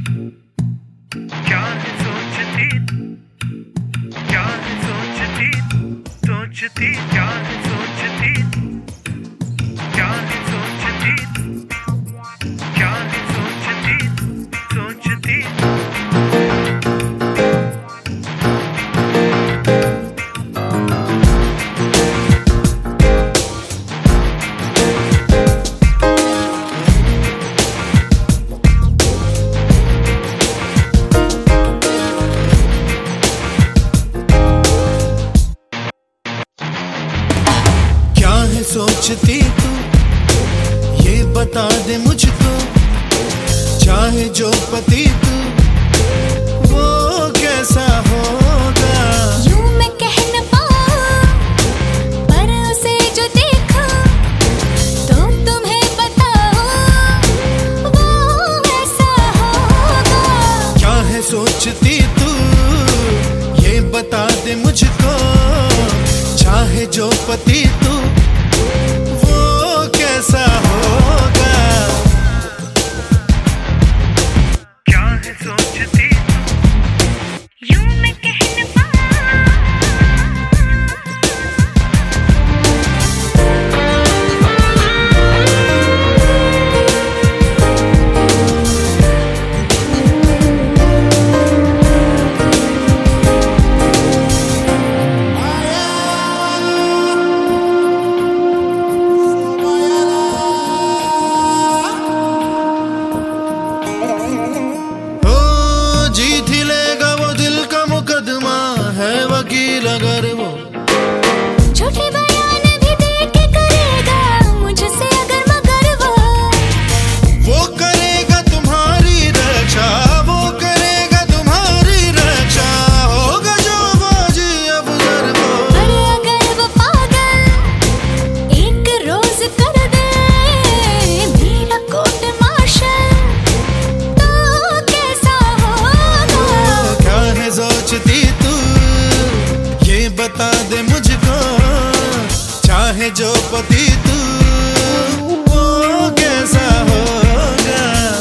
क्या है सोचती, क्या है सोचती, सोचती क्या है सोचती, क्या है सोचती, क्या है सोचती, सोचती। सोचती तू ये बता दे मुझको, चाहे जो पति तू वो कैसा होगा। यूं मैं कह न पाऊं पर उसे जो देखा तो तुम्हें बताओ वो ऐसा होगा। क्या है सोचती तू ये बता दे मुझको, चाहे जो पति तू वो कैसा होगा। क्या है सोचती, यूं मैं कह न वकील अगर वो झूठे बयान भी दे के करेगा मुझसे अगर मगर वो करेगा तुम्हारी रक्षा, वो करेगा तुम्हारी रक्षा। होगा जो वो जी अफसर वो। अरे अगर वो पागल एक रोज कर दे मेरा कोर्ट मार्शल तो कैसा होगा। क्या है सोचती तू ये बता दे मुझको, चाहे जो पति तू वो कैसा होगा।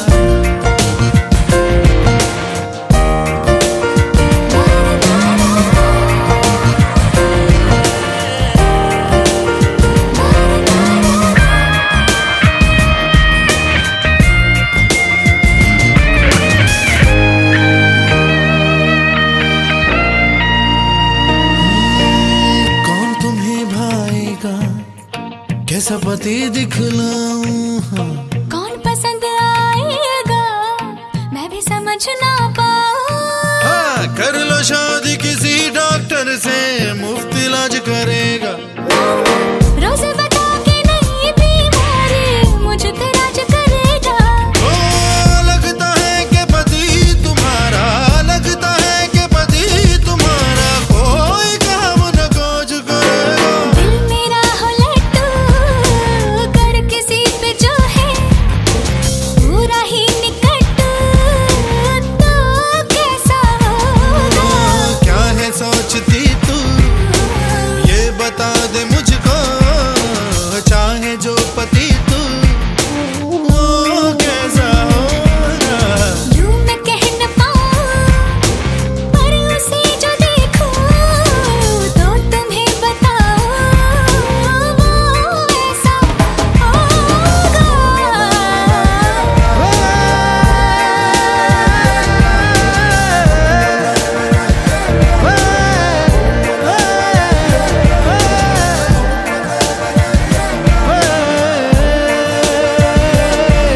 कैसा पति दिखलाऊं, कौन पसंद आएगा मैं भी समझ ना पाऊं। हाँ, कर लो शादी किसी डॉक्टर से, मुफ्त इलाज करेगा। रोज बता के नहीं बीमारी मुझ पे राज करेगा। ओ लगता है कि पति तुम्हारा, लगता है कि पति तुम्हारा कोई काम न खोज करेगा। दिल मेरा हो लट्टू कर किसी पे जो है पूरा ही निकट तो कैसा होगा। क्या है सोचती तू ये बता दे मुझको, चाहे जो पति तू वो कैसा होगा। यूं मैं कह न पाऊं पर उसे जो देखूं तो तुम्हें बताओ वो ऐसा होगा।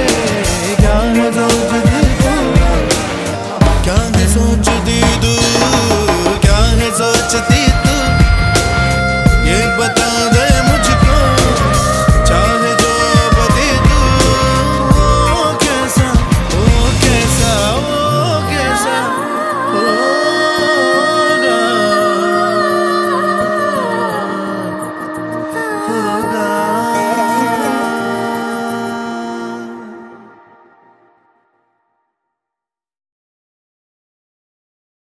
क्या है सोचती तू